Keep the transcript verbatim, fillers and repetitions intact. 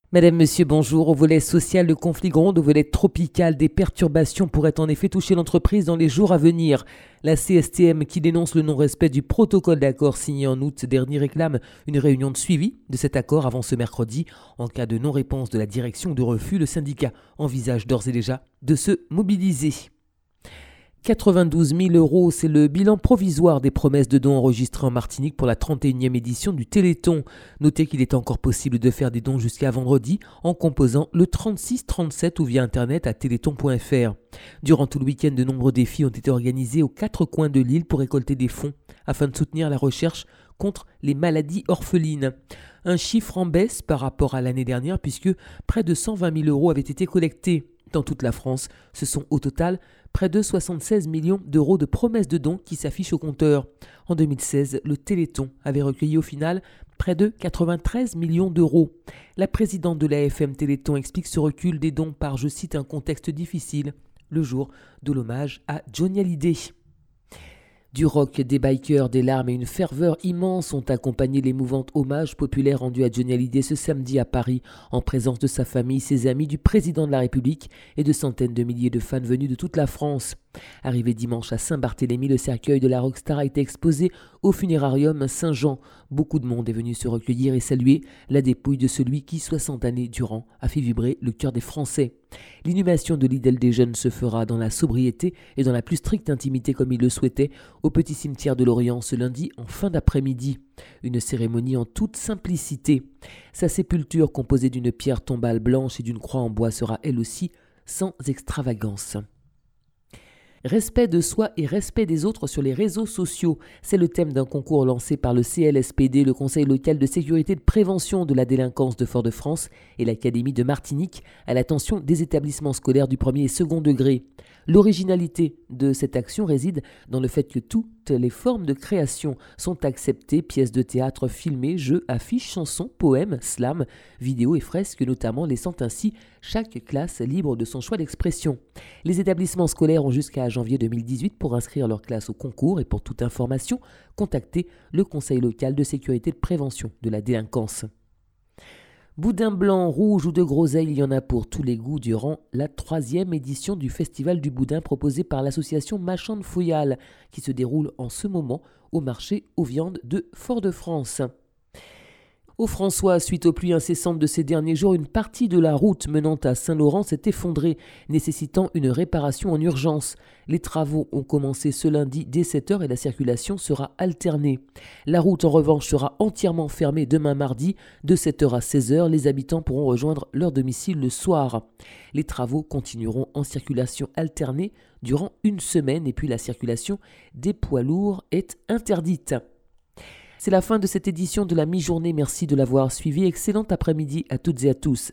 Madame, Monsieur, bonjour. Au volet social, le conflit gronde. Au volet tropical, des perturbations pourraient en effet toucher l'entreprise dans les jours à venir. La C S T M, qui dénonce le non-respect du protocole d'accord signé en août dernier, réclame une réunion de suivi de cet accord avant ce mercredi. En cas de non-réponse de la direction ou de refus, le syndicat envisage d'ores et déjà de se mobiliser. quatre-vingt-douze mille euros, c'est le bilan provisoire des promesses de dons enregistrées en Martinique pour la trente et unième édition du Téléthon. Notez qu'il est encore possible de faire des dons jusqu'à vendredi en composant le trente-six trente-sept ou via internet à téléthon point f r. Durant tout le week-end, de nombreux défis ont été organisés aux quatre coins de l'île pour récolter des fonds afin de soutenir la recherche contre les maladies orphelines. Un chiffre en baisse par rapport à l'année dernière puisque près de cent vingt mille euros avaient été collectés. Dans toute la France, ce sont au total près de soixante-seize millions d'euros de promesses de dons qui s'affichent au compteur. En deux mille seize, le Téléthon avait recueilli au final près de quatre-vingt-treize millions d'euros. La présidente de l'A F M Téléthon explique ce recul des dons par, je cite, un contexte difficile, le jour de l'hommage à Johnny Hallyday. Du rock, des bikers, des larmes et une ferveur immense ont accompagné l'émouvant hommage populaire rendu à Johnny Hallyday ce samedi à Paris, en présence de sa famille, ses amis, du président de la République et de centaines de milliers de fans venus de toute la France. Arrivé dimanche à Saint-Barthélemy, le cercueil de la rockstar a été exposé au funérarium Saint-Jean. Beaucoup de monde est venu se recueillir et saluer la dépouille de celui qui, soixante années durant, a fait vibrer le cœur des Français. L'inhumation de l'idole des jeunes se fera dans la sobriété et dans la plus stricte intimité comme il le souhaitait au petit cimetière de Lorient ce lundi en fin d'après-midi. Une cérémonie en toute simplicité. Sa sépulture, composée d'une pierre tombale blanche et d'une croix en bois, sera elle aussi sans extravagance. Respect de soi et respect des autres sur les réseaux sociaux. C'est le thème d'un concours lancé par le C L S P D, le Conseil local de sécurité et de prévention de la délinquance de Fort-de-France et l'Académie de Martinique, à l'attention des établissements scolaires du premier et second degré. L'originalité de cette action réside dans le fait que toutes les formes de création sont acceptées, pièces de théâtre filmées, jeux, affiches, chansons, poèmes, slams, vidéos et fresques notamment, laissant ainsi chaque classe libre de son choix d'expression. Les établissements scolaires ont jusqu'à janvier deux mille dix-huit pour inscrire leur classe au concours et pour toute information, contactez le Conseil local de sécurité et de prévention de la délinquance. Boudin blanc, rouge ou de groseille, il y en a pour tous les goûts durant la troisième édition du Festival du Boudin proposé par l'association Machand de Fouillal qui se déroule en ce moment au marché aux viandes de Fort-de-France. Au François, suite aux pluies incessantes de ces derniers jours, une partie de la route menant à Saint-Laurent s'est effondrée, nécessitant une réparation en urgence. Les travaux ont commencé ce lundi dès sept heures et la circulation sera alternée. La route, en revanche, sera entièrement fermée demain mardi, de sept heures à seize heures. Les habitants pourront rejoindre leur domicile le soir. Les travaux continueront en circulation alternée durant une semaine et puis la circulation des poids lourds est interdite. C'est la fin de cette édition de la mi-journée. Merci de l'avoir suivi. Excellent après-midi à toutes et à tous.